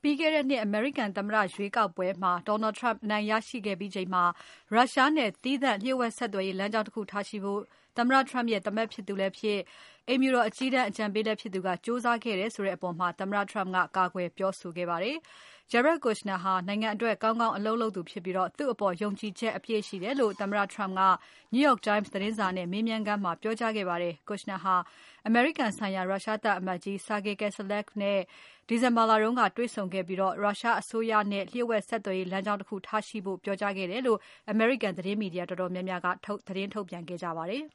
ပြီးခဲ့တဲ့နှစ်အမေရိကန်သမ္မတရွေးကောက်ပွဲမှာ Donald Trump အနိုင်ရရှိခဲ့ပြီးချိန်မှာ ရုရှားနဲ့သီးသန့်လျှို့ဝှက်ဆက်သွယ်ရေးလမ်းကြောင်းတခုထားရှိဖို့ သမ္မတ Trump ရဲ့သားမက်ဖြစ်သူလည်းဖြစ်၊ အိမ်ဖြူတော်အကြီးတန်းအကြံပေးလည်းဖြစ်သူက ကြိုးစားခဲ့တယ်ဆိုတဲ့အပေါ် သမ္မတ Trump ကကာကွယ်ပြောဆိုခဲ့ပါတယ်။ Jared Kushner ဟာနိုင်ငံအတွက်ကောင်းကောင်းအလုပ်လုပ်သူဖြစ်ပြီး သူ့အပေါ်ယုံကြည်ချက်အပြည့်ရှိတယ်လို့ သမ္မတ Trump က New York Times သတင်းစာနဲ့မေးမြန်းခန်းမှာ ပြောကြားခဲ့ပါတယ်။ Kushner ဟာအမေရိကန်ဆိုင်ရာ ရုရှားသံအမတ်ကြီး Sergey Kisielov နဲ့ဒီဇင်ဘာလတုန်းကတွေ့ဆုံခဲ့ပြီး ရုရှားအစိုးရနဲ့လျှို့ဝှက်ဆက်သွယ်ရေးလမ်းကြောင်းတခုထားရှိဖို့ပြောကြားခဲ့တယ်လို့ အမေရိကန်သတင်းမီဒီယာတော်တော်များများကသတင်းထုတ်ပြန်ခဲ့ကြပါတယ်။